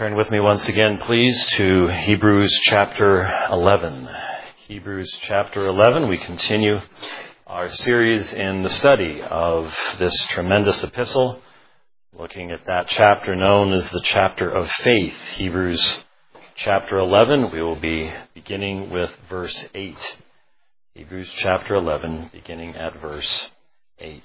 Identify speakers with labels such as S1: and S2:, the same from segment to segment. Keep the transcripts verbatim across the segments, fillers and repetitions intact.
S1: Turn with me once again, please, to Hebrews chapter eleven. Hebrews chapter eleven, we continue our series in the study of this tremendous epistle, looking at that chapter known as the chapter of faith. Hebrews chapter eleven, we will be beginning with verse eight. Hebrews chapter eleven, beginning at verse eight.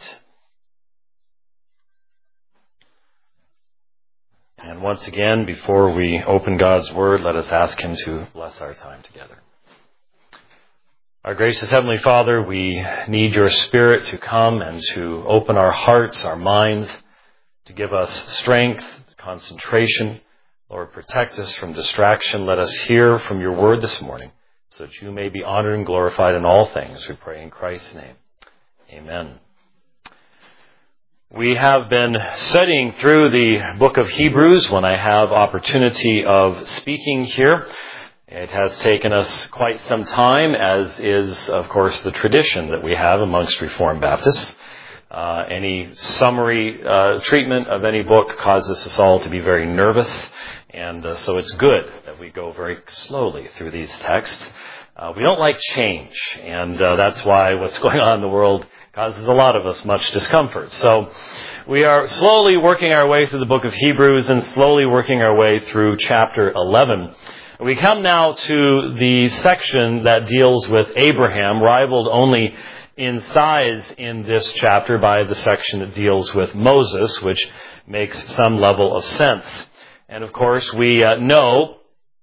S1: And once again, before we open God's Word, let us ask Him to bless our time together. Our gracious Heavenly Father, we need Your Spirit to come and to open our hearts, our minds, to give us strength, concentration. Lord, protect us from distraction. Let us hear from Your Word this morning, so that You may be honored and glorified in all things. We pray in Christ's name. Amen. We have been studying through the book of Hebrews when I have opportunity of speaking here. It has taken us quite some time, as is, of course, the tradition that we have amongst Reformed Baptists. Uh, any summary uh, treatment of any book causes us all to be very nervous, and uh, so it's good that we go very slowly through these texts. Uh, we don't like change, and uh, that's why what's going on in the world causes a lot of us much discomfort. So we are slowly working our way through the book of Hebrews and slowly working our way through chapter eleven. We come now to the section that deals with Abraham, rivaled only in size in this chapter by the section that deals with Moses, which makes some level of sense. And of course, we uh, know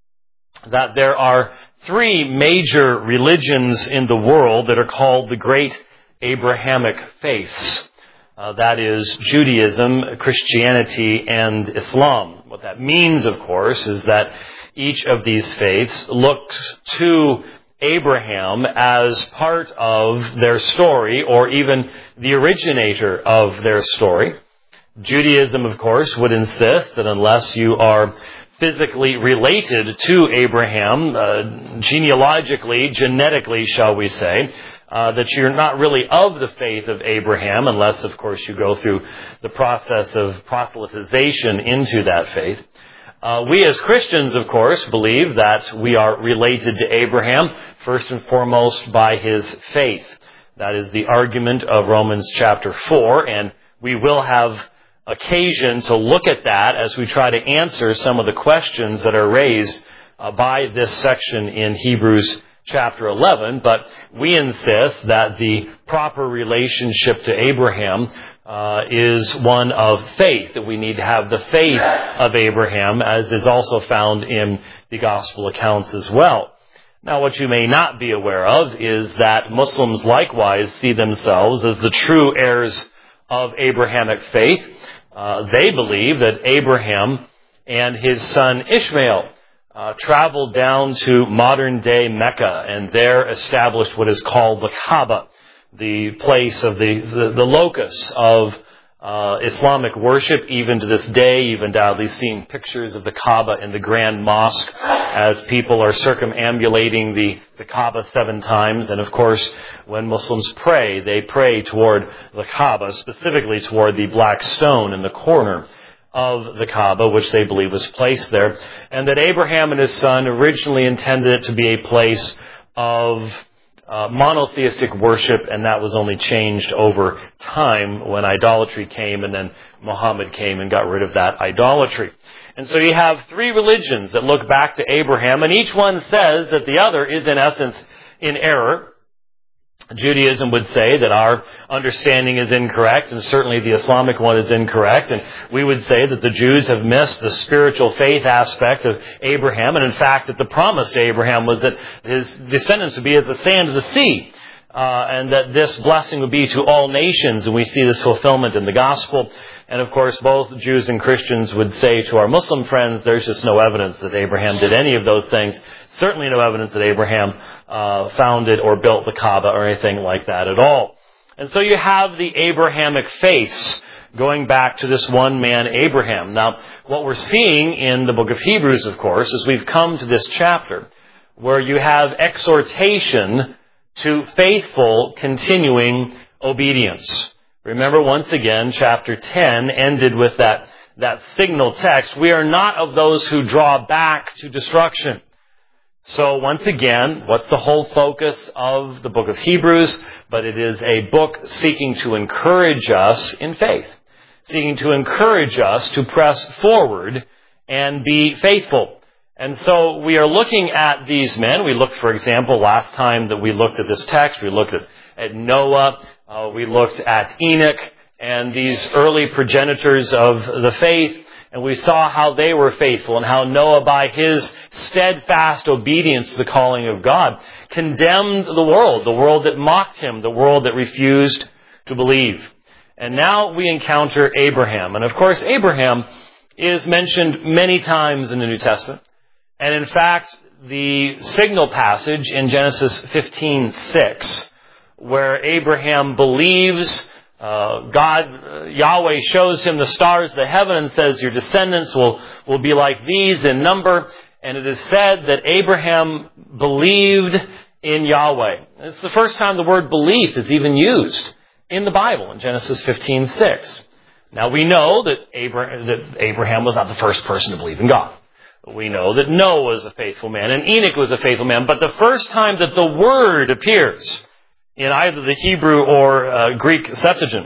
S1: that there are three major religions in the world that are called the Great Abrahamic faiths. Uh, that is Judaism, Christianity, and Islam. What that means, of course, is that each of these faiths looks to Abraham as part of their story, or even the originator of their story. Judaism, of course, would insist that unless you are physically related to Abraham, uh, genealogically, genetically, shall we say, Uh, that you're not really of the faith of Abraham, unless, of course, you go through the process of proselytization into that faith. Uh, we as Christians, of course, believe that we are related to Abraham, first and foremost by his faith. That is the argument of Romans chapter four, and we will have occasion to look at that as we try to answer some of the questions that are raised uh, by this section in Hebrews chapter eleven, but we insist that the proper relationship to Abraham uh, is one of faith, that we need to have the faith of Abraham, as is also found in the gospel accounts as well. Now, what you may not be aware of is that Muslims likewise see themselves as the true heirs of Abrahamic faith. Uh, they believe that Abraham and his son Ishmael Uh, traveled down to modern-day Mecca and there established what is called the Kaaba, the place of the, the, the locus of uh, Islamic worship. Even to this day, you've undoubtedly seen pictures of the Kaaba in the Grand Mosque as people are circumambulating the, the Kaaba seven times. And of course, when Muslims pray, they pray toward the Kaaba, specifically toward the black stone in the corner of the Kaaba, which they believe was placed there, and that Abraham and his son originally intended it to be a place of uh, monotheistic worship, and that was only changed over time when idolatry came, and then Muhammad came and got rid of that idolatry. And so you have three religions that look back to Abraham, and each one says that the other is in essence in error. Judaism would say that our understanding is incorrect, and certainly the Islamic one is incorrect, and we would say that the Jews have missed the spiritual faith aspect of Abraham, and in fact that the promise to Abraham was that his descendants would be as the sand of the sea, uh, and that this blessing would be to all nations, and we see this fulfillment in the gospel. And of course, both Jews and Christians would say to our Muslim friends, there's just no evidence that Abraham did any of those things. Certainly no evidence that Abraham uh, founded or built the Kaaba or anything like that at all. And so you have the Abrahamic faiths going back to this one man, Abraham. Now, what we're seeing in the book of Hebrews, of course, is we've come to this chapter where you have exhortation to faithful, continuing obedience. Remember, once again, chapter ten ended with that that signal text, we are not of those who draw back to destruction. So once again, what's the whole focus of the book of Hebrews? But it is a book seeking to encourage us in faith, seeking to encourage us to press forward and be faithful. And so we are looking at these men. We looked, for example, last time that we looked at this text, we looked at, at Noah, uh, we looked at Enoch, and these early progenitors of the faith, and we saw how they were faithful and how Noah, by his steadfast obedience to the calling of God, condemned the world, the world that mocked him, the world that refused to believe. And now we encounter Abraham. And of course, Abraham is mentioned many times in the New Testament. And in fact, the signal passage in Genesis fifteen six, where Abraham believes Uh, God, uh, Yahweh shows him the stars of the heaven and says, your descendants will, will be like these in number. And it is said that Abraham believed in Yahweh. It's the first time the word belief is even used in the Bible in Genesis fifteen six. Now we know that Abraham, that Abraham was not the first person to believe in God. We know that Noah was a faithful man and Enoch was a faithful man. But the first time that the word appears in either the Hebrew or uh, Greek Septuagint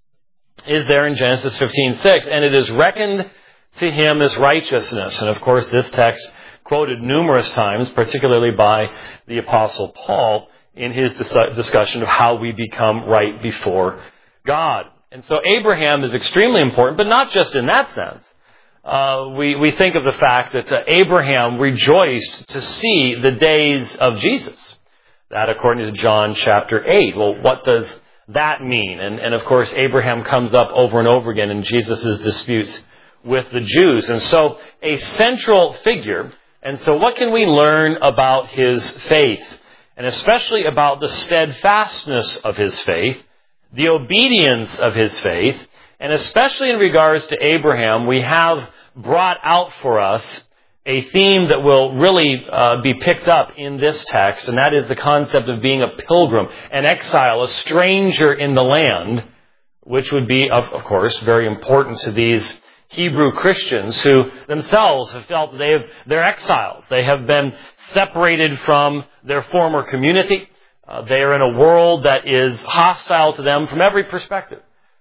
S1: is there in Genesis fifteen six, and it is reckoned to him as righteousness. And of course, this text quoted numerous times, particularly by the Apostle Paul in his dis- discussion of how we become right before God. And so Abraham is extremely important, but not just in that sense. Uh, we, we think of the fact that uh, Abraham rejoiced to see the days of Jesus. That according to John chapter eight. Well, what does that mean? And, and of course, Abraham comes up over and over again in Jesus' disputes with the Jews. And so a central figure. And so what can we learn about his faith? And especially about the steadfastness of his faith, the obedience of his faith, and especially in regards to Abraham, we have brought out for us a theme that will really uh, be picked up in this text, and that is the concept of being a pilgrim, an exile, a stranger in the land, which would be, of, of course, very important to these Hebrew Christians who themselves have felt that they have, they're exiles. They have been separated from their former community. Uh, they are in a world that is hostile to them from every perspective.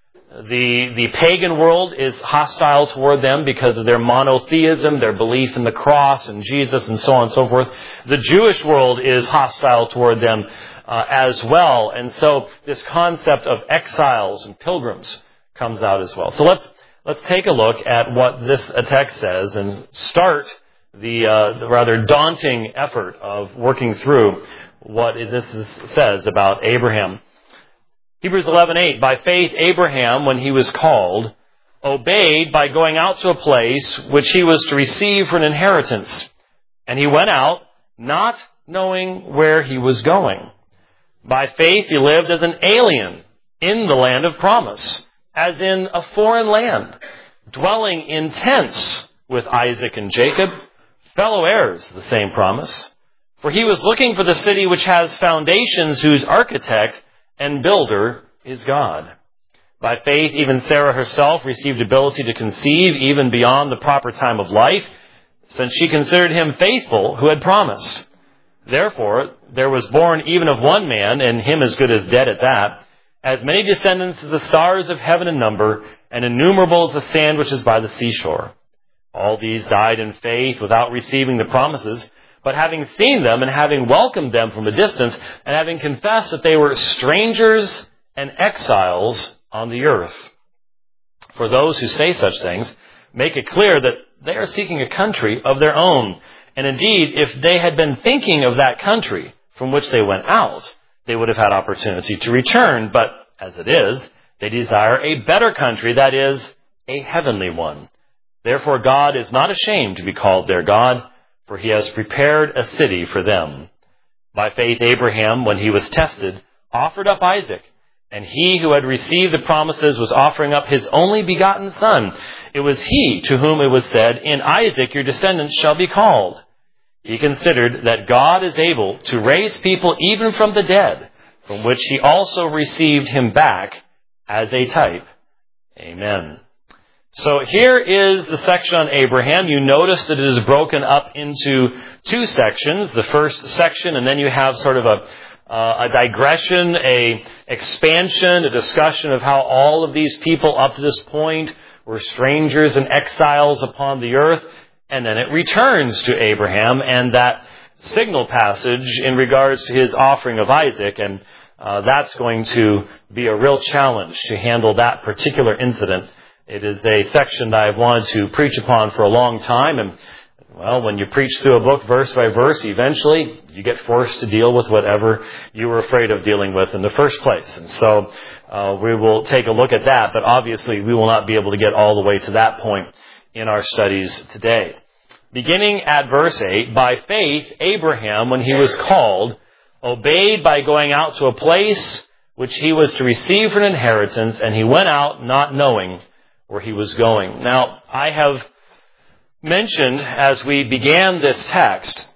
S1: The, the pagan world is hostile toward them because of their monotheism, their belief in the cross and Jesus and so on and so forth. The Jewish world is hostile toward them uh, as well. And so this concept of exiles and pilgrims comes out as well. So let's let's take a look at what this text says and start the, uh, the rather daunting effort of working through what this is, says about Abraham. Hebrews eleven eight, by faith Abraham, when he was called, obeyed by going out to a place which he was to receive for an inheritance. And he went out, not knowing where he was going. By faith he lived as an alien in the land of promise, as in a foreign land, dwelling in tents with Isaac and Jacob, fellow heirs of the same promise. For he was looking for the city which has foundations, whose architect and builder is God. By faith, even Sarah herself received ability to conceive even beyond the proper time of life, since she considered him faithful who had promised. Therefore, there was born even of one man, and him as good as dead at that, as many descendants as the stars of heaven in number, and innumerable as the sand which is by the seashore. All these died in faith without receiving the promises, but having seen them and having welcomed them from a distance, and having confessed that they were strangers and exiles on the earth. For those who say such things, make it clear that they are seeking a country of their own. And indeed, if they had been thinking of that country from which they went out, they would have had opportunity to return. But as it is, they desire a better country, that is, a heavenly one. Therefore God is not ashamed to be called their God, for he has prepared a city for them. By faith Abraham, when he was tested, offered up Isaac. And he who had received the promises was offering up his only begotten son. It was he to whom it was said, in Isaac your descendants shall be called. He considered that God is able to raise people even from the dead, from which he also received him back as a type. Amen. So here is the section on Abraham. You notice that it is broken up into two sections. The first section, and then you have sort of a, uh, a digression, a expansion, a discussion of how all of these people up to this point were strangers and exiles upon the earth. And then it returns to Abraham and that signal passage in regards to his offering of Isaac. And uh, that's going to be a real challenge to handle that particular incident. It is a section that I've wanted to preach upon for a long time. And, well, when you preach through a book verse by verse, eventually you get forced to deal with whatever you were afraid of dealing with in the first place. And so uh, we will take a look at that. But obviously we will not be able to get all the way to that point in our studies today. Beginning at verse eight, by faith, Abraham, when he was called, obeyed by going out to a place which he was to receive for an inheritance, and he went out not knowing where he was going. Now, I have mentioned as we began this text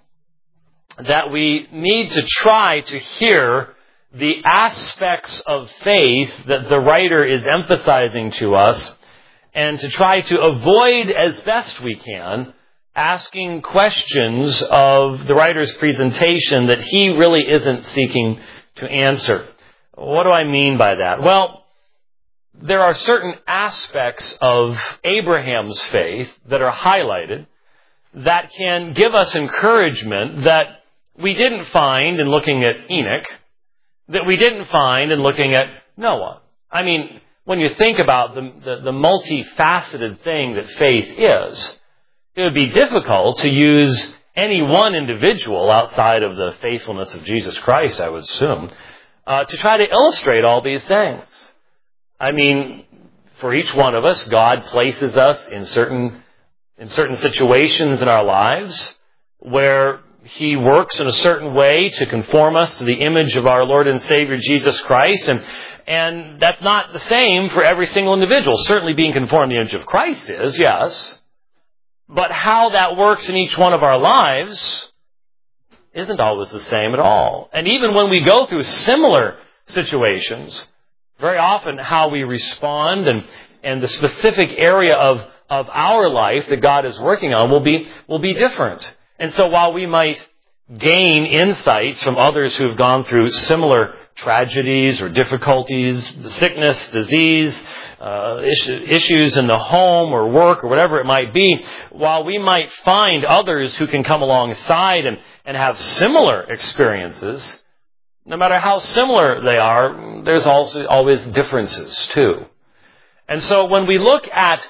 S1: that we need to try to hear the aspects of faith that the writer is emphasizing to us, and to try to avoid as best we can asking questions of the writer's presentation that he really isn't seeking to answer. What do I mean by that? Well, there are certain aspects of Abraham's faith that are highlighted that can give us encouragement that we didn't find in looking at Enoch, that we didn't find in looking at Noah. I mean, when you think about the, the, the multifaceted thing that faith is, it would be difficult to use any one individual outside of the faithfulness of Jesus Christ, I would assume, uh, to try to illustrate all these things. I mean, for each one of us, God places us in certain in certain situations in our lives where He works in a certain way to conform us to the image of our Lord and Savior Jesus Christ. And, and that's not the same for every single individual. Certainly being conformed to the image of Christ is, yes. But how that works in each one of our lives isn't always the same at all. And even when we go through similar situations, very often how we respond and, and the specific area of, of our life that God is working on will be, will be different. And so while we might gain insights from others who have gone through similar tragedies or difficulties, sickness, disease, uh, issues in the home or work or whatever it might be, while we might find others who can come alongside and, and have similar experiences, no matter how similar they are, there's also always differences too. And so when we look at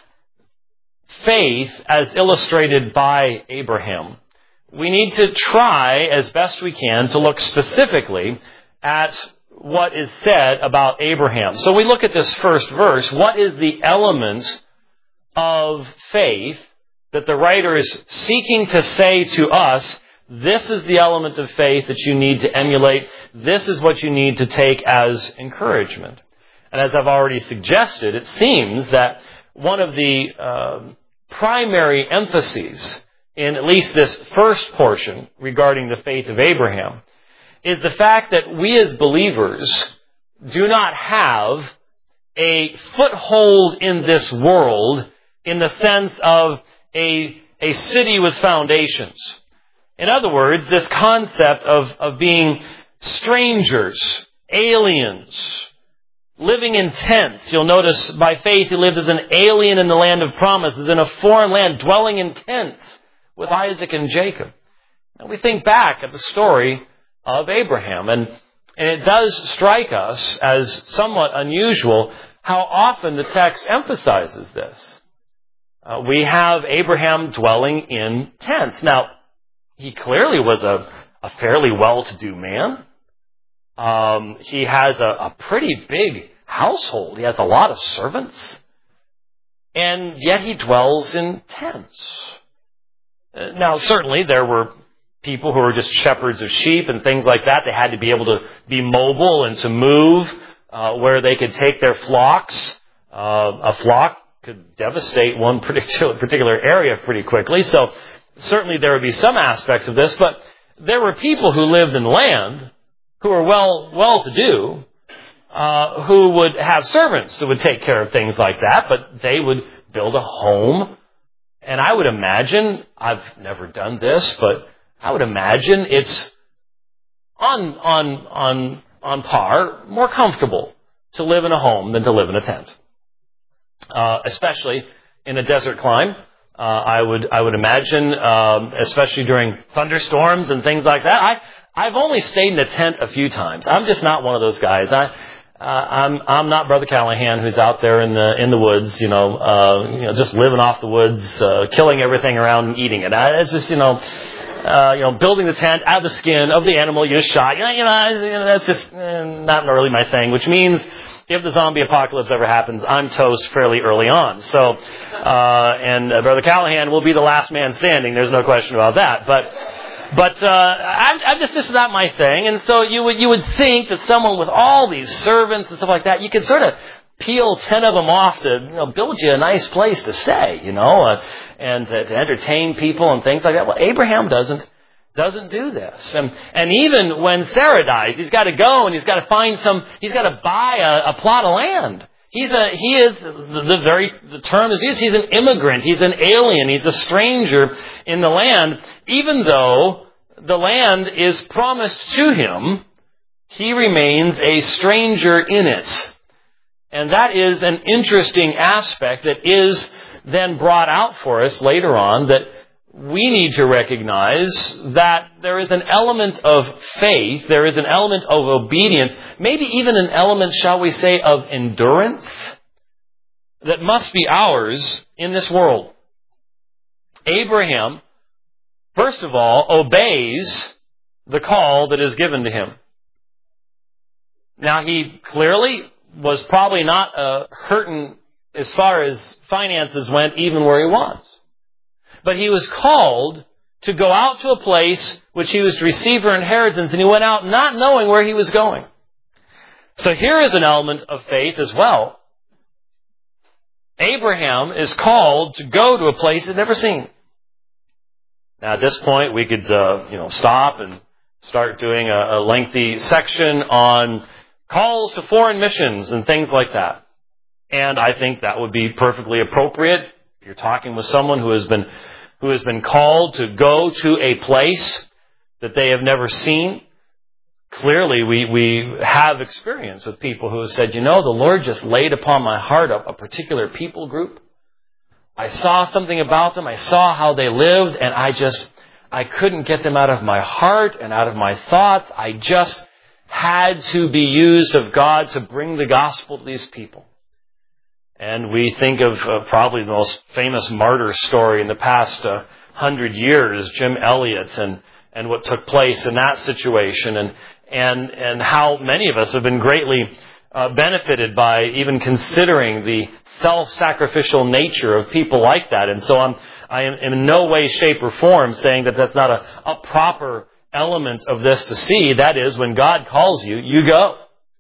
S1: faith as illustrated by Abraham, we need to try as best we can to look specifically at what is said about Abraham. So we look at this first verse. What is the element of faith that the writer is seeking to say to us? This is the element of faith that you need to emulate. This is what you need to take as encouragement. And as I've already suggested, it seems that one of the uh, primary emphases in at least this first portion regarding the faith of Abraham is the fact that we as believers do not have a foothold in this world in the sense of a, a city with foundations. In other words, this concept of, of being strangers, aliens, living in tents. You'll notice by faith he lived as an alien in the land of promises, in a foreign land, dwelling in tents with Isaac and Jacob. And we think back at the story of Abraham, and, and it does strike us as somewhat unusual how often the text emphasizes this. Uh, we have Abraham dwelling in tents. Now, he clearly was a, a fairly well-to-do man. Um, he has a, a pretty big household. He has a lot of servants. And yet he dwells in tents. Uh, now, certainly there were people who were just shepherds of sheep and things like that. They had to be able to be mobile and to move uh, where they could take their flocks. Uh, a flock could devastate one particular, particular area pretty quickly. So certainly there would be some aspects of this, but there were people who lived in land who were well, well-to-do, uh, who would have servants who would take care of things like that, but they would build a home. And I would imagine, I've never done this, but I would imagine it's on, on, on, on par, more comfortable to live in a home than to live in a tent. Uh, especially in a desert climb. Uh, I would, I would imagine, um, especially during thunderstorms and things like that. I, I've only stayed in a tent a few times. I'm just not one of those guys. I, uh, I'm, I'm not Brother Callahan who's out there in the, in the woods, you know, uh, you know, just living off the woods, uh, killing everything around and eating it. I, it's just, you know, uh, you know, building the tent out of the skin of the animal you shot. You know, you know, you know that's just eh, not really my thing, which means if the zombie apocalypse ever happens, I'm toast fairly early on. So, uh, and uh, Brother Callahan will be the last man standing. There's no question about that. But, but, uh, I'm, I'm just, this is not my thing. And so you would, you would think that someone with all these servants and stuff like that, you could sort of peel ten of them off to, you know, build you a nice place to stay, you know, uh, and to, to entertain people and things like that. Well, Abraham doesn't. Doesn't do this. And, and even when Sarah dies, he's got to go and he's got to find some, he's got to buy a, a plot of land. He's a, he is, the, the very, the term is used, he's an immigrant, he's an alien, he's a stranger in the land. Even though the land is promised to him, he remains a stranger in it. And that is an interesting aspect that is then brought out for us later on, that we need to recognize that there is an element of faith, there is an element of obedience, maybe even an element, shall we say, of endurance that must be ours in this world. Abraham, first of all, obeys the call that is given to him. Now, he clearly was probably not uh, hurting as far as finances went, even where he was. But he was called to go out to a place which he was to receive for inheritance, and he went out not knowing where he was going. So here is an element of faith as well. Abraham is called to go to a place he'd never seen. Now at this point we could uh, you know, stop and start doing a, a lengthy section on calls to foreign missions and things like that. And I think that would be perfectly appropriate. If you're talking with someone who has been who has been called to go to a place that they have never seen, clearly we, we have experience with people who have said, you know, the Lord just laid upon my heart a, a particular people group. I saw something about them. I saw how they lived, and I just, I couldn't get them out of my heart and out of my thoughts. I just had to be used of God to bring the gospel to these people. And we think of uh, probably the most famous martyr story in the past uh, hundred years, Jim Elliot, and, and what took place in that situation, and and and how many of us have been greatly uh, benefited by even considering the self-sacrificial nature of people like that. And so I'm I am in no way, shape, or form saying that that's not a, a proper element of this to see. That is, when God calls you, you go.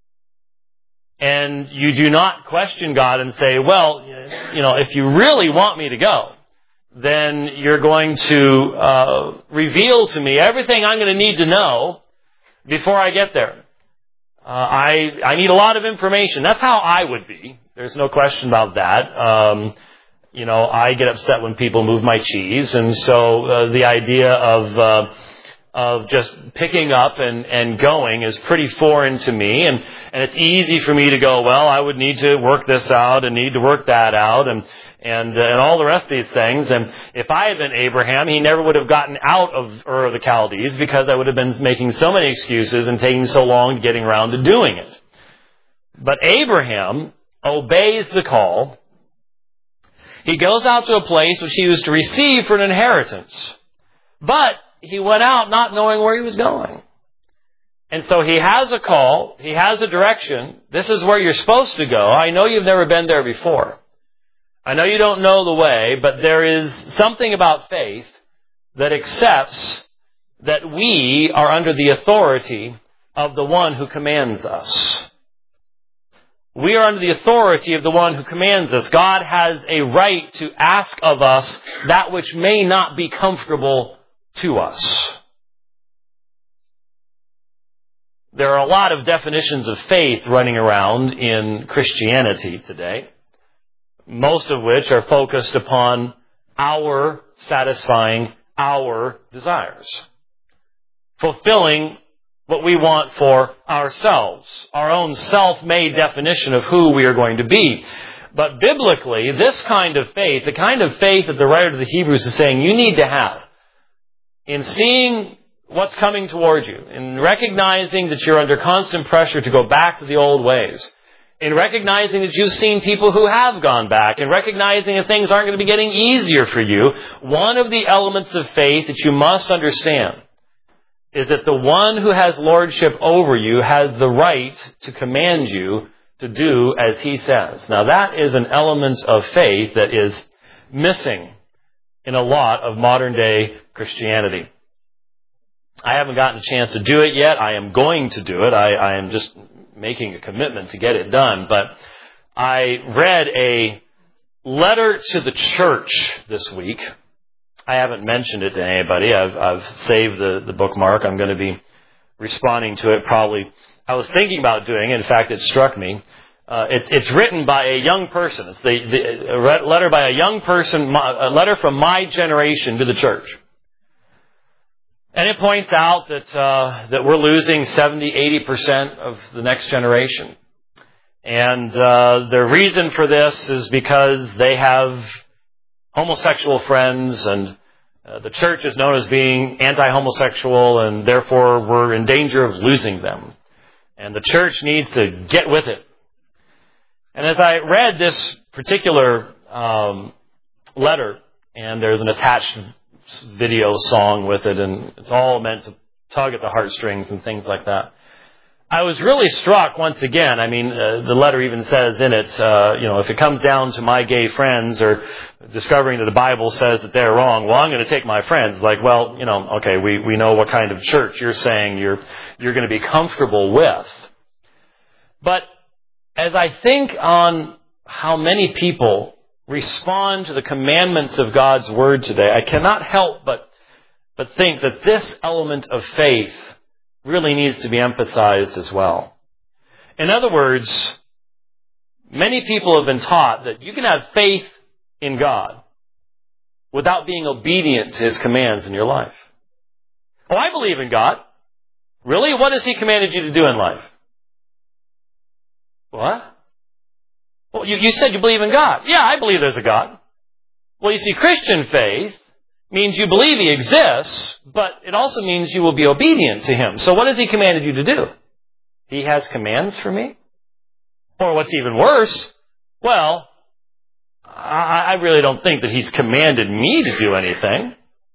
S1: And you do not question God and say, well, you know, if you really want me to go, then you're going to uh, reveal to me everything I'm going to need to know before I get there. Uh, I I need a lot of information. That's how I would be. There's no question about that. Um, you know, I get upset when people move my cheese, and so uh, the idea of uh, of just picking up and, and going is pretty foreign to me. And, and it's easy for me to go, well, I would need to work this out and need to work that out and, and, uh, and all the rest of these things. And if I had been Abraham, he never would have gotten out of Ur of the Chaldees, because I would have been making so many excuses and taking so long getting around to doing it. But Abraham obeys the call. He goes out to a place which he was to receive for an inheritance. But he went out not knowing where he was going. And so he has a call. He has a direction. This is where you're supposed to go. I know you've never been there before. I know you don't know the way, but there is something about faith that accepts that we are under the authority of the one who commands us. We are under the authority of the one who commands us. God has a right to ask of us that which may not be comfortable to us. There are a lot of definitions of faith running around in Christianity today, most of which are focused upon our satisfying our desires, fulfilling what we want for ourselves, our own self-made definition of who we are going to be. But biblically, this kind of faith, the kind of faith that the writer to the Hebrews is saying you need to have, in seeing what's coming toward you, in recognizing that you're under constant pressure to go back to the old ways, in recognizing that you've seen people who have gone back, and recognizing that things aren't going to be getting easier for you, one of the elements of faith that you must understand is that the one who has lordship over you has the right to command you to do as he says. Now that is an element of faith that is missing in a lot of modern day Christianity. I haven't gotten a chance to do it yet. I am going to do it. I, I am just making a commitment to get it done. But I read a letter to the church this week. I haven't mentioned it to anybody. I've, I've saved the, the bookmark. I'm going to be responding to it probably. I was thinking about doing it. In fact, it struck me. Uh, it's, it's written by a young person. It's the, the a letter by a young person, a letter from my generation to the church. And it points out that uh, that we're losing seventy, eighty percent of the next generation. And uh, the reason for this is because they have homosexual friends, and uh, the church is known as being anti-homosexual, and therefore we're in danger of losing them. And the church needs to get with it. And as I read this particular um, letter, and there's an attached video song with it, and it's all meant to tug at the heartstrings and things like that, I was really struck once again. I mean, uh, the letter even says in it, uh, you know, if it comes down to my gay friends or discovering that the Bible says that they're wrong, well, I'm going to take my friends. It's like, well, you know, okay, we, we know what kind of church you're saying you're, you're going to be comfortable with. But as I think on how many people respond to the commandments of God's Word today, I cannot help but, but think that this element of faith really needs to be emphasized as well. In other words, many people have been taught that you can have faith in God without being obedient to His commands in your life. Oh, I believe in God. Really? What has He commanded you to do in life? What? Well, you, you said you believe in God. Yeah, I believe there's a God. Well, you see, Christian faith means you believe He exists, but it also means you will be obedient to Him. So what has He commanded you to do? He has commands for me? Or what's even worse, well, I, I really don't think that He's commanded me to do anything.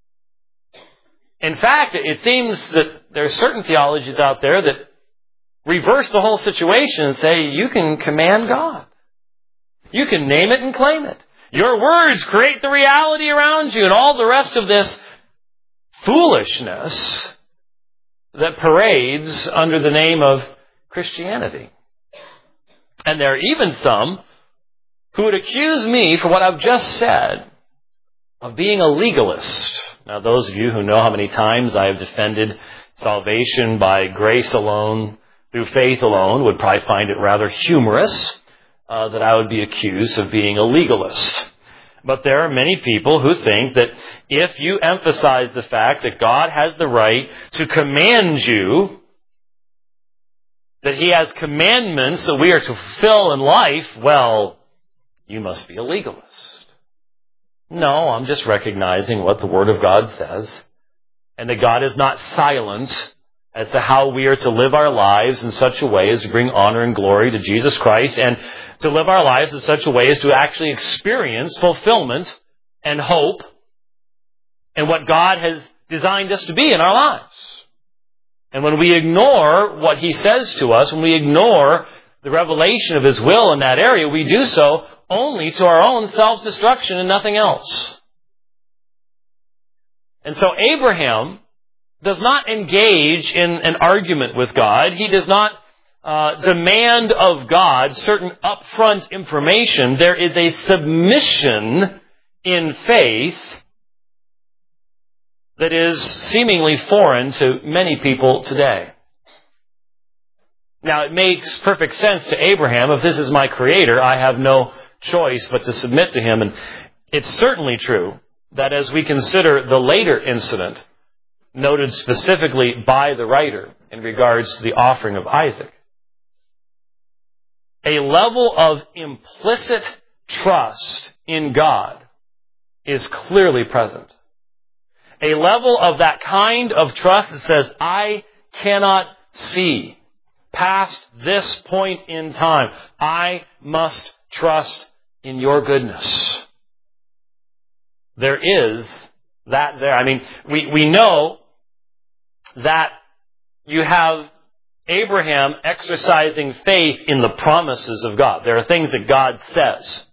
S1: In fact, it seems that there are certain theologies out there that reverse the whole situation and say you can command God. You can name it and claim it. Your words create the reality around you, and all the rest of this foolishness that parades under the name of Christianity. And there are even some who would accuse me for what I've just said of being a legalist. Now, those of you who know how many times I have defended salvation by grace alone, through faith alone, would probably find it rather humorous Uh, that I would be accused of being a legalist. But there are many people who think that if you emphasize the fact that God has the right to command you, that He has commandments that we are to fulfill in life, well, you must be a legalist. No, I'm just recognizing what the Word of God says, and that God is not silent as to how we are to live our lives in such a way as to bring honor and glory to Jesus Christ, and to live our lives in such a way as to actually experience fulfillment and hope and what God has designed us to be in our lives. And when we ignore what He says to us, when we ignore the revelation of His will in that area, we do so only to our own self-destruction and nothing else. And so Abraham does not engage in an argument with God. He does not uh, demand of God certain upfront information. There is a submission in faith that is seemingly foreign to many people today. Now, it makes perfect sense to Abraham. If this is my Creator, I have no choice but to submit to Him. And it's certainly true that as we consider the later incident noted specifically by the writer in regards to the offering of Isaac, a level of implicit trust in God is clearly present. A level of that kind of trust that says, I cannot see past this point in time. I must trust in your goodness. There is that there. I mean, we, we know that you have Abraham exercising faith in the promises of God. There are things that God says.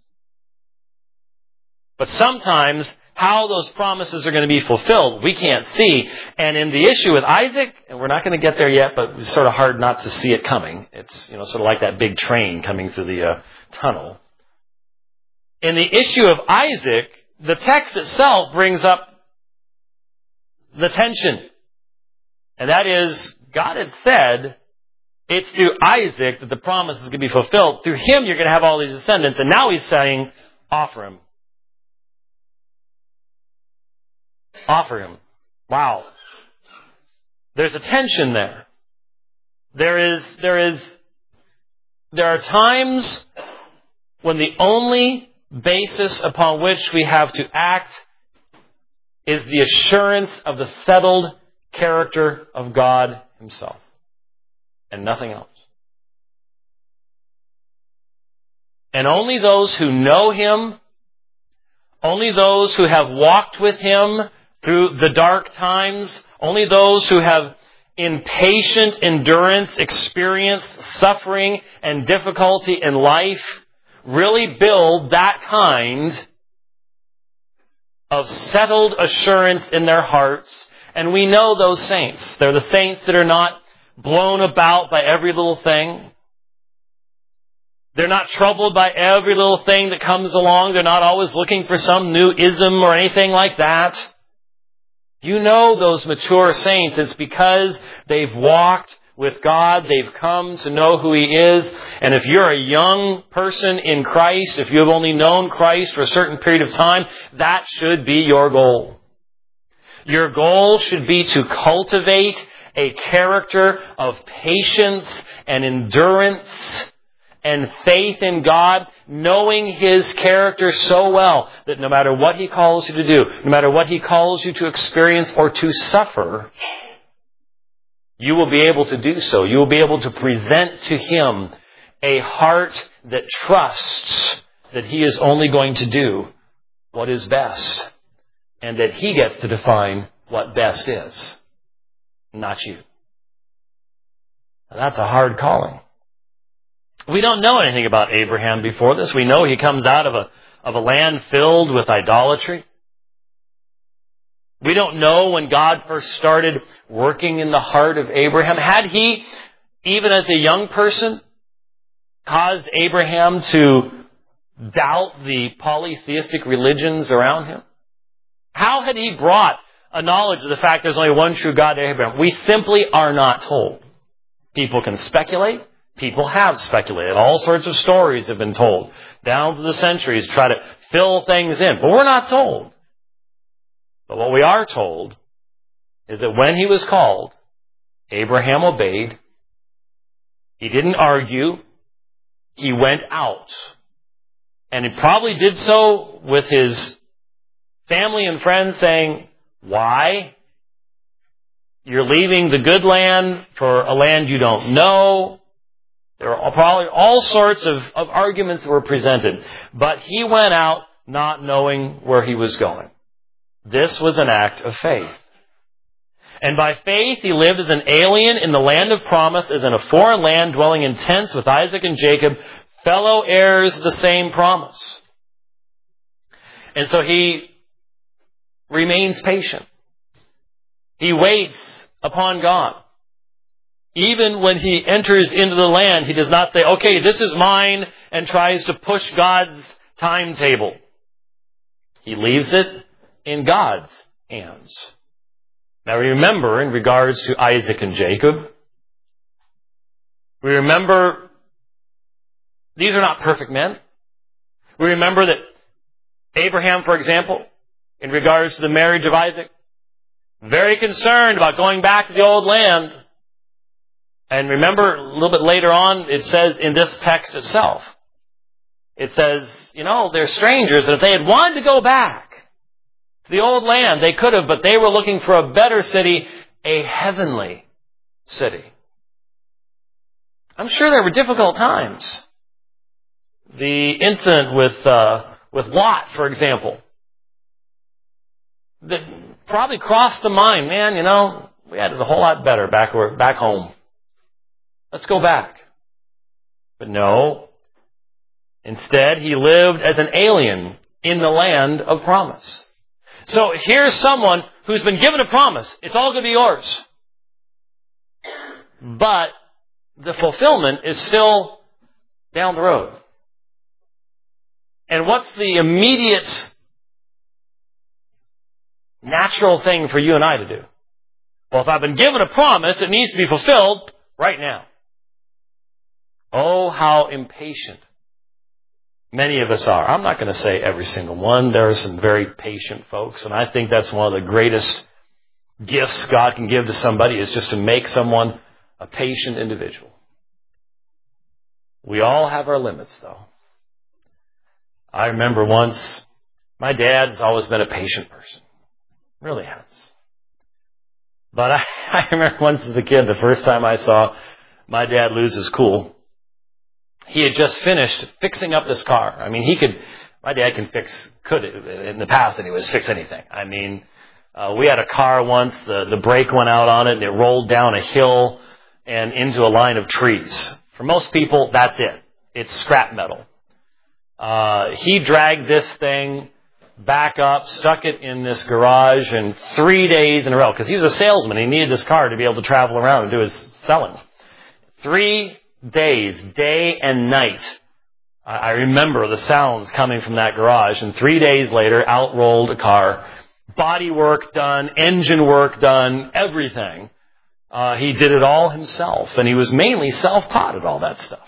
S1: But sometimes how those promises are going to be fulfilled, we can't see. And in the issue with Isaac, and we're not going to get there yet, but it's sort of hard not to see it coming. It's, you know, sort of like that big train coming through the uh, tunnel. In the issue of Isaac, the text itself brings up the tension. And that is, God had said, it's through Isaac that the promise is going to be fulfilled. Through him, you're going to have all these descendants. And now he's saying, offer him. Offer him. Wow. There's a tension there. There is, there is, there are times when the only basis upon which we have to act is the assurance of the settled character of God Himself. And nothing else. And only those who know Him, only those who have walked with Him through the dark times, only those who have in patient endurance experienced suffering and difficulty in life really build that kind of settled assurance in their hearts. And we know those saints. They're the saints that are not blown about by every little thing. They're not troubled by every little thing that comes along. They're not always looking for some new ism or anything like that. You know those mature saints. It's because they've walked with God. They've come to know who He is. And if you're a young person in Christ, if you have only known Christ for a certain period of time, that should be your goal. Your goal should be to cultivate a character of patience and endurance and faith in God, knowing His character so well that no matter what He calls you to do, no matter what He calls you to experience or to suffer, you will be able to do so. You will be able to present to Him a heart that trusts that He is only going to do what is best, and that He gets to define what best is, not you. Now, that's a hard calling. We don't know anything about Abraham before this. We know he comes out of a, of a land filled with idolatry. We don't know when God first started working in the heart of Abraham. Had He, even as a young person, caused Abraham to doubt the polytheistic religions around him? How had He brought a knowledge of the fact there's only one true God to Abraham? We simply are not told. People can speculate. People have speculated. All sorts of stories have been told down through the centuries to try to fill things in. But we're not told. But what we are told is that when he was called, Abraham obeyed. He didn't argue. He went out. And he probably did so with his family and friends saying, why? You're leaving the good land for a land you don't know. There are probably all sorts of, of arguments that were presented. But he went out not knowing where he was going. This was an act of faith. And by faith he lived as an alien in the land of promise, as in a foreign land, dwelling in tents with Isaac and Jacob, fellow heirs of the same promise. And so he remains patient. He waits upon God. Even when he enters into the land, he does not say, okay, this is mine, and tries to push God's timetable. He leaves it in God's hands. Now remember, in regards to Isaac and Jacob, We remember these are not perfect men. We remember that Abraham, for example, in regards to the marriage of Isaac, very concerned about going back to the old land. And remember, a little bit later on, it says in this text itself, it says, you know, they're strangers, and if they had wanted to go back to the old land, they could have, but they were looking for a better city, a heavenly city. I'm sure there were difficult times. The incident with uh, with Lot, for example, that probably crossed the mind, man, you know, we had it a whole lot better back back home. Let's go back. But no. Instead, he lived as an alien in the land of promise. So here's someone who's been given a promise. It's all going to be yours. But the fulfillment is still down the road. And what's the immediate natural thing for you and I to do? Well, if I've been given a promise, it needs to be fulfilled right now. Oh, how impatient many of us are. I'm not going to say every single one. There are some very patient folks, and I think that's one of the greatest gifts God can give to somebody is just to make someone a patient individual. We all have our limits, though. I remember once, my dad's always been a patient person. Really has. But I, I remember once as a kid, the first time I saw my dad lose his cool, he had just finished fixing up this car. I mean, he could, my dad can fix, could, in the past anyways, fix anything. I mean, uh, we had a car once, the, the brake went out on it, and it rolled down a hill and into a line of trees. For most people, that's it. It's scrap metal. Uh, he dragged this thing back up, stuck it in this garage, and three days in a row, because he was a salesman, he needed this car to be able to travel around and do his selling. Three days, day and night. I remember the sounds coming from that garage, and three days later, out rolled a car. Body work done, engine work done, everything. Uh, he did it all himself, and he was mainly self-taught at all that stuff.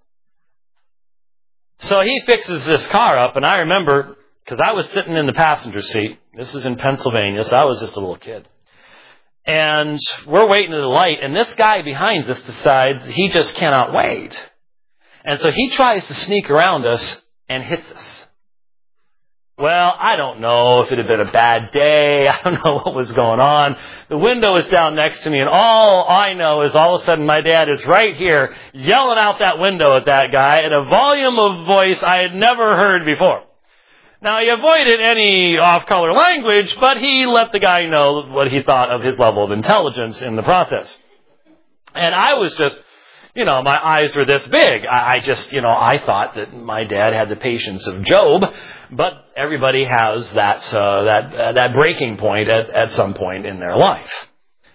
S1: So he fixes this car up, and I remember, because I was sitting in the passenger seat. This is in Pennsylvania, so I was just a little kid. And we're waiting at the light, and this guy behind us decides he just cannot wait. And so he tries to sneak around us and hits us. Well, I don't know if it had been a bad day. I don't know what was going on. The window is down next to me, and all I know is all of a sudden my dad is right here yelling out that window at that guy at a volume of voice I had never heard before. Now, he avoided any off-color language, but he let the guy know what he thought of his level of intelligence in the process. And I was just, you know, my eyes were this big. I just, you know, I thought that my dad had the patience of Job, but everybody has that uh, that uh, that breaking point at, at some point in their life.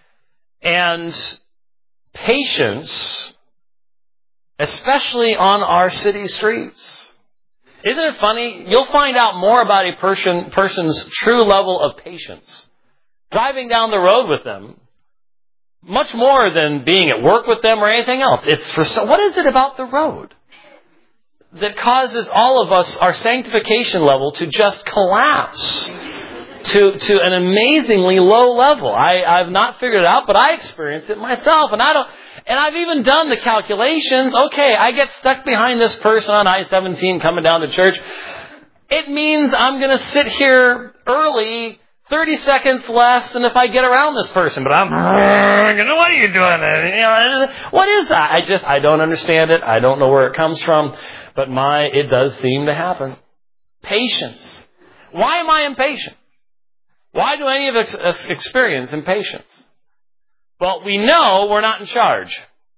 S1: And patience, especially on our city streets. Isn't it funny? You'll find out more about a person, person's true level of patience driving down the road with them, much more than being at work with them or anything else. It's for so, what is it about the road that causes all of us, our sanctification level, to just collapse to to an amazingly low level? I, I've not figured it out, but I experience it myself, and I don't. And I've even done the calculations. Okay, I get stuck behind this person on I seventeen coming down to church. It means I'm going to sit here early thirty seconds less than if I get around this person. But I'm, you know, what are you doing? You know, what is that? I just, I don't understand it. I don't know where it comes from. But my, it does seem to happen. Patience. Why am I impatient? Why do any of us experience impatience? Well, we know we're not in charge.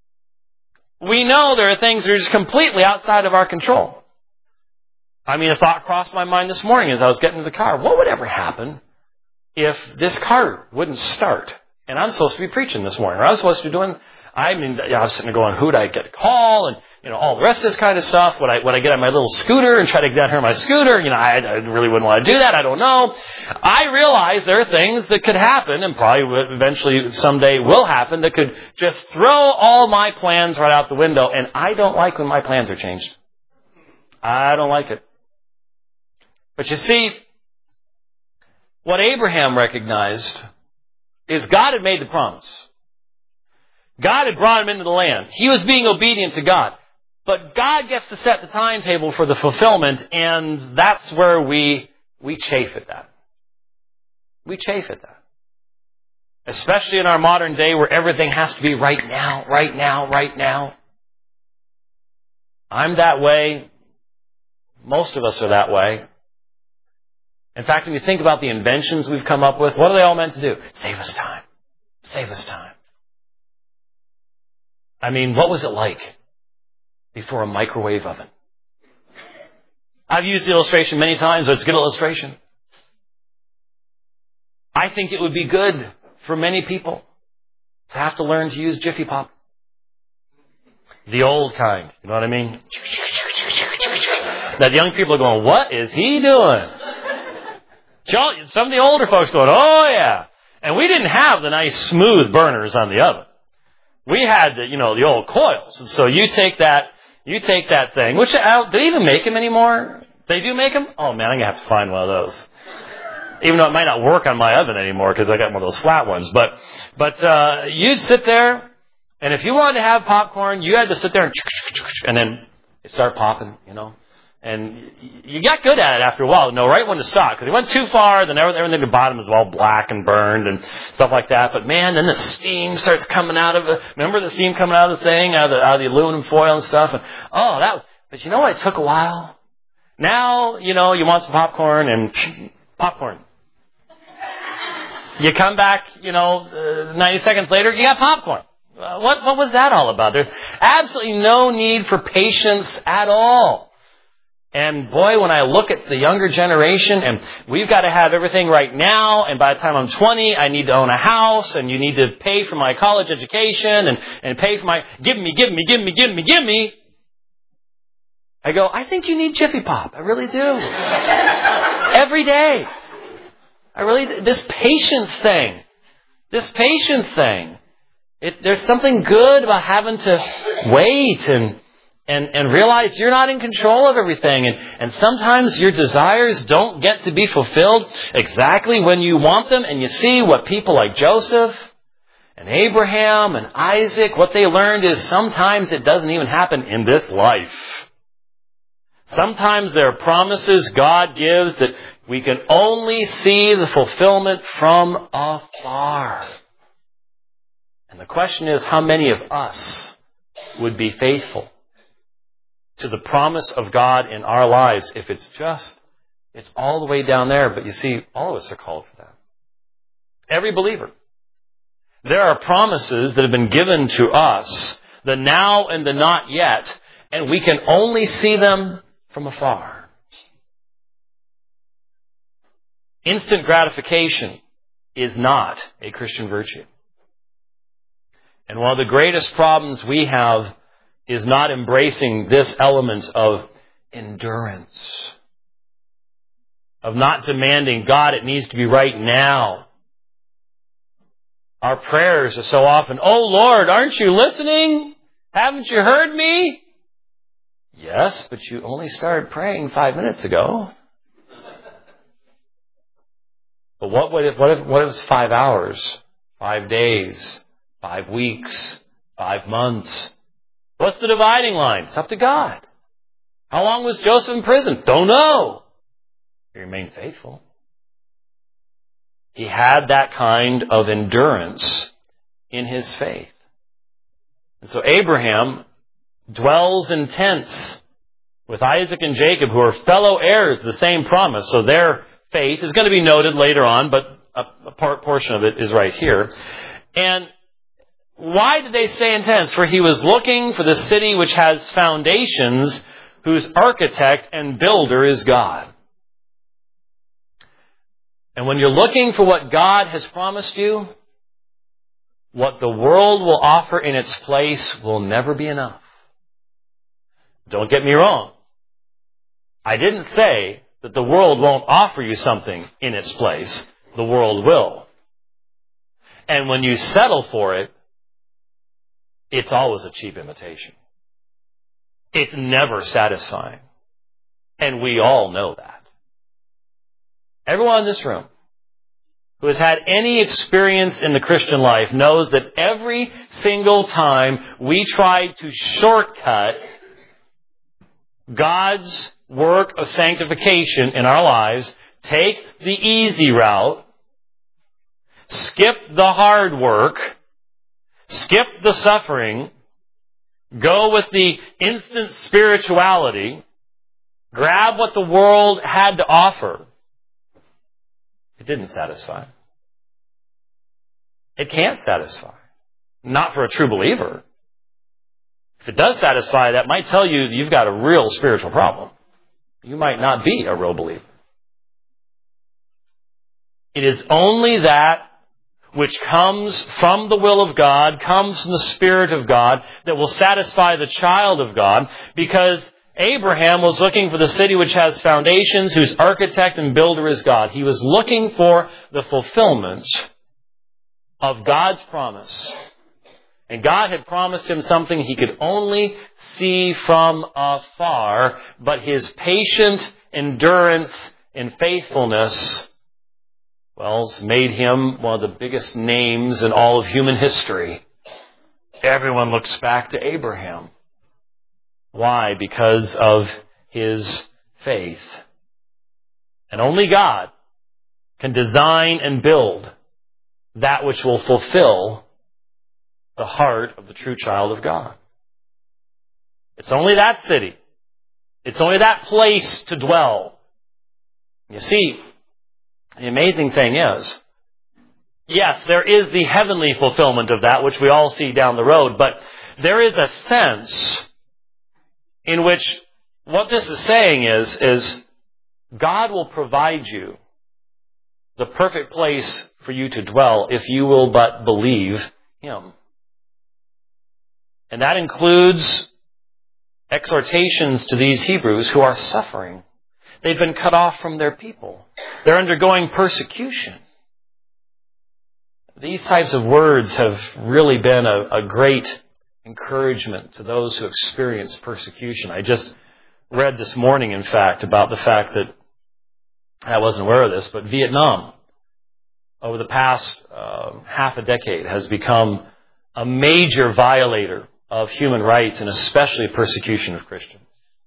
S1: We know there are things that are just completely outside of our control. I mean, a thought crossed my mind this morning as I was getting into the car. What would ever happen if this car wouldn't start? And I'm supposed to be preaching this morning, or I was supposed to be doing I mean, I was sitting there going, who'd I get a call? And, you know, all the rest of this kind of stuff. Would I, would I get on my little scooter and try to get down here on my scooter? You know, I, I really wouldn't want to do that. I don't know. I realize there are things that could happen and probably would eventually someday will happen that could just throw all my plans right out the window. And I don't like when my plans are changed. I don't like it. But you see, what Abraham recognized is God had made the promise. God had brought him into the land. He was being obedient to God. But God gets to set the timetable for the fulfillment, and that's where we we chafe at that. We chafe at that. Especially in our modern day where everything has to be right now, right now, right now. I'm that way. Most of us are that way. In fact, when you think about the inventions we've come up with, what are they all meant to do? Save us time. Save us time. I mean, what was it like before a microwave oven? I've used the illustration many times, but it's a good illustration. I think it would be good for many people to have to learn to use Jiffy Pop. The old kind. You know what I mean? Now the young people are going, what is he doing? Some of the older folks going, oh yeah. And we didn't have the nice smooth burners on the oven. We had the, you know, the old coils. And so you take that, you take that thing, which, uh, do they even make them anymore? They do make them? Oh man, I'm going to have to find one of those. Even though it might not work on my oven anymore because I got one of those flat ones. But, but, uh, you'd sit there, and if you wanted to have popcorn, you had to sit there and, and then it start popping, you know. And you got good at it after a while to know right when to stop. Because it went too far, then everything at the bottom is all black and burned and stuff like that. But man, then the steam starts coming out of it. Remember the steam coming out of the thing, out of the, out of the aluminum foil and stuff? And, oh, that, but you know what? It took a while. Now, you know, you want some popcorn and popcorn. You come back, you know, uh, ninety seconds later, you got popcorn. Uh, what, what was that all about? There's absolutely no need for patience at all. And boy, when I look at the younger generation, and we've got to have everything right now, and by the time I'm twenty, I need to own a house, and you need to pay for my college education, and, and pay for my, give me, give me, give me, give me, give me. I go, I think you need Jiffy Pop. I really do. Every day. I really, this patience thing, this patience thing, it, there's something good about having to wait and And, and realize you're not in control of everything. And, and sometimes your desires don't get to be fulfilled exactly when you want them. And you see what people like Joseph and Abraham and Isaac, what they learned is sometimes it doesn't even happen in this life. Sometimes there are promises God gives that we can only see the fulfillment from afar. And the question is, how many of us would be faithful to the promise of God in our lives if it's just, it's all the way down there. But you see, all of us are called for that. Every believer. There are promises that have been given to us, the now and the not yet, and we can only see them from afar. Instant gratification is not a Christian virtue. And one of the greatest problems we have is not embracing this element of endurance. Of not demanding, God, it needs to be right now. Our prayers are so often, oh Lord, aren't you listening? Haven't you heard me? Yes, but you only started praying five minutes ago. But what, what if, what if, what if it's five hours, five days, five weeks, five months? What's the dividing line? It's up to God. How long was Joseph in prison? Don't know. He remained faithful. He had that kind of endurance in his faith. And so Abraham dwells in tents with Isaac and Jacob, who are fellow heirs of the same promise. So their faith is going to be noted later on, but a, a part portion of it is right here. And why did they stay in tents? For he was looking for the city which has foundations, whose architect and builder is God. And when you're looking for what God has promised you, what the world will offer in its place will never be enough. Don't get me wrong. I didn't say that the world won't offer you something in its place. The world will. And when you settle for it, it's always a cheap imitation. It's never satisfying. And we all know that. Everyone in this room who has had any experience in the Christian life knows that every single time we try to shortcut God's work of sanctification in our lives, take the easy route, skip the hard work, skip the suffering, go with the instant spirituality, grab what the world had to offer, it didn't satisfy. It can't satisfy. Not for a true believer. If it does satisfy, that might tell you you've got a real spiritual problem. You might not be a real believer. It is only that which comes from the will of God, comes from the Spirit of God, that will satisfy the child of God, because Abraham was looking for the city which has foundations, whose architect and builder is God. He was looking for the fulfillment of God's promise. And God had promised him something he could only see from afar, but his patient endurance and faithfulness, well, made him one of the biggest names in all of human history. Everyone looks back to Abraham. Why? Because of his faith. And only God can design and build that which will fulfill the heart of the true child of God. It's only that city. It's only that place to dwell. You see, the amazing thing is, yes, there is the heavenly fulfillment of that, which we all see down the road, but there is a sense in which what this is saying is, is God will provide you the perfect place for you to dwell if you will but believe Him. And that includes exhortations to these Hebrews who are suffering. They've been cut off from their people. They're undergoing persecution. These types of words have really been a, a great encouragement to those who experience persecution. I just read this morning, in fact, about the fact that, I wasn't aware of this, but Vietnam, over the past uh, half a decade, has become a major violator of human rights and especially persecution of Christians.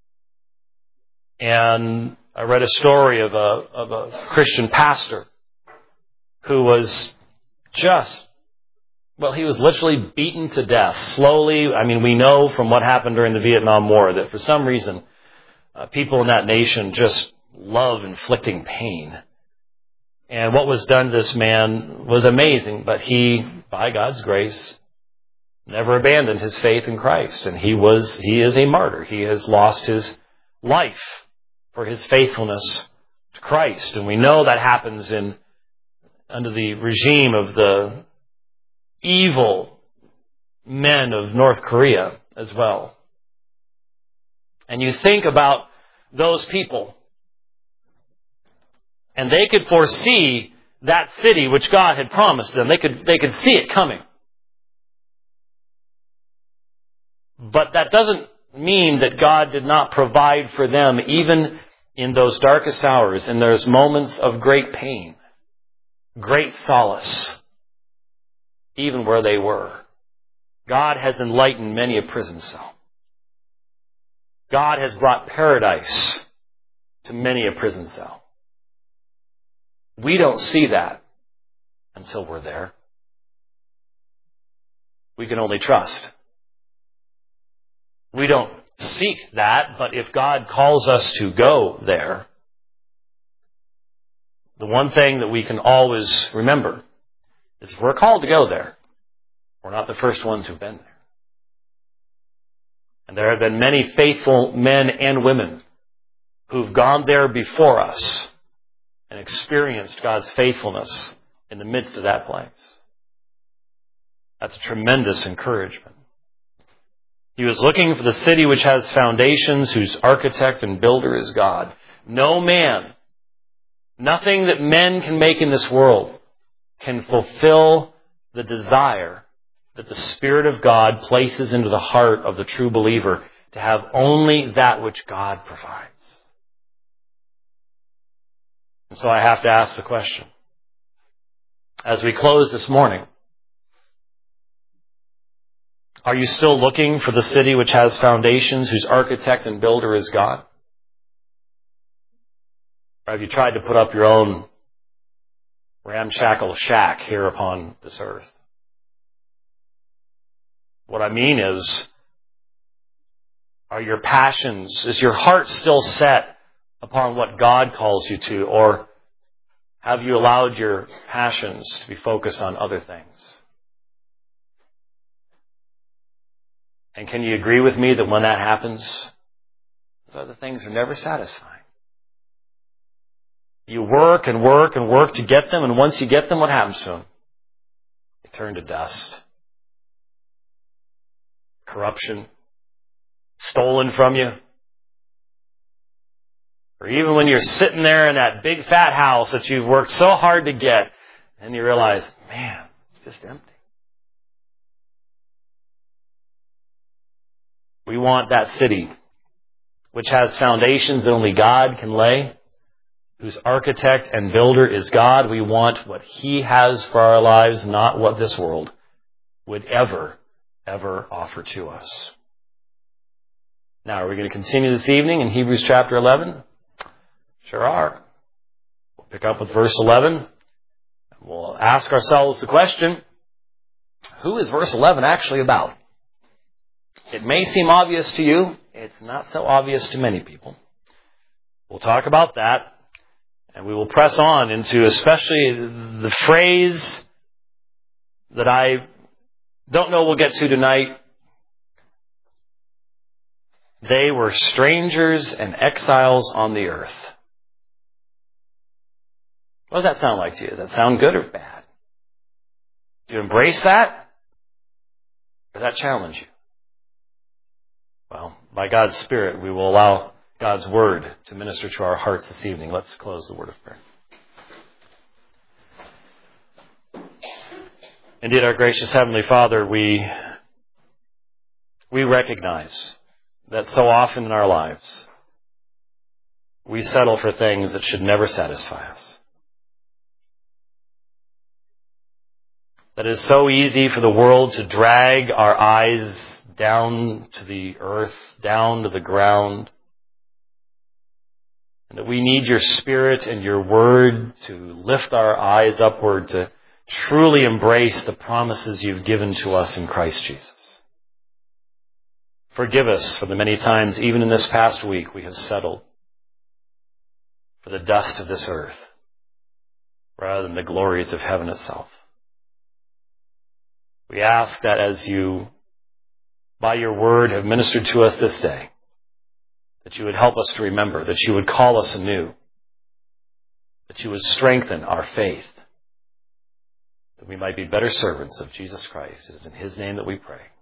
S1: And I read a story of a, of a Christian pastor who was just, well, he was literally beaten to death slowly. I mean, we know from what happened during the Vietnam War that for some reason, uh, people in that nation just love inflicting pain. And what was done to this man was amazing, but he, by God's grace, never abandoned his faith in Christ. And he was, he is a martyr. He has lost his life for his faithfulness to Christ. And we know that happens in, under the regime of the evil men of North Korea as well. And you think about those people, and they could foresee that city which God had promised them. They could, they could see it coming. But that doesn't mean that God did not provide for them even in those darkest hours, in those moments of great pain, great solace, even where they were. God has enlightened many a prison cell. God has brought paradise to many a prison cell. We don't see that until we're there. We can only trust. We don't seek that, but if God calls us to go there, the one thing that we can always remember is if we're called to go there, we're not the first ones who've been there. And there have been many faithful men and women who've gone there before us and experienced God's faithfulness in the midst of that place. That's a tremendous encouragement. He was looking for the city which has foundations, whose architect and builder is God. No man, nothing that men can make in this world can fulfill the desire that the Spirit of God places into the heart of the true believer to have only that which God provides. And so I have to ask the question, as we close this morning, are you still looking for the city which has foundations, whose architect and builder is God? Or have you tried to put up your own ramshackle shack here upon this earth? What I mean is, are your passions, is your heart still set upon what God calls you to, or have you allowed your passions to be focused on other things? And can you agree with me that when that happens, those other things are never satisfying? You work and work and work to get them, and once you get them, what happens to them? They turn to dust. Corruption. Stolen from you. Or even when you're sitting there in that big fat house that you've worked so hard to get, and you realize, man, it's just empty. We want that city which has foundations that only God can lay, whose architect and builder is God. We want what He has for our lives, not what this world would ever, ever offer to us. Now, are we going to continue this evening in Hebrews chapter eleven? Sure are. We'll pick up with verse eleven. We'll ask ourselves the question, who is verse eleven actually about? It may seem obvious to you. It's not so obvious to many people. We'll talk about that, and we will press on into especially the phrase that I don't know we'll get to tonight. They were strangers and exiles on the earth. What does that sound like to you? Does that sound good or bad? Do you embrace that? Or does that challenge you? Well, by God's Spirit, we will allow God's Word to minister to our hearts this evening. Let's close the word of prayer. Indeed, our gracious Heavenly Father, we, we recognize that so often in our lives, we settle for things that should never satisfy us. That it is so easy for the world to drag our eyes down to the earth, down to the ground. And that we need your Spirit and your Word to lift our eyes upward, to truly embrace the promises you've given to us in Christ Jesus. Forgive us for the many times, even in this past week, we have settled for the dust of this earth rather than the glories of heaven itself. We ask that as you, by your word, have ministered to us this day, that you would help us to remember, that you would call us anew, that you would strengthen our faith, that we might be better servants of Jesus Christ. It is in His name that we pray.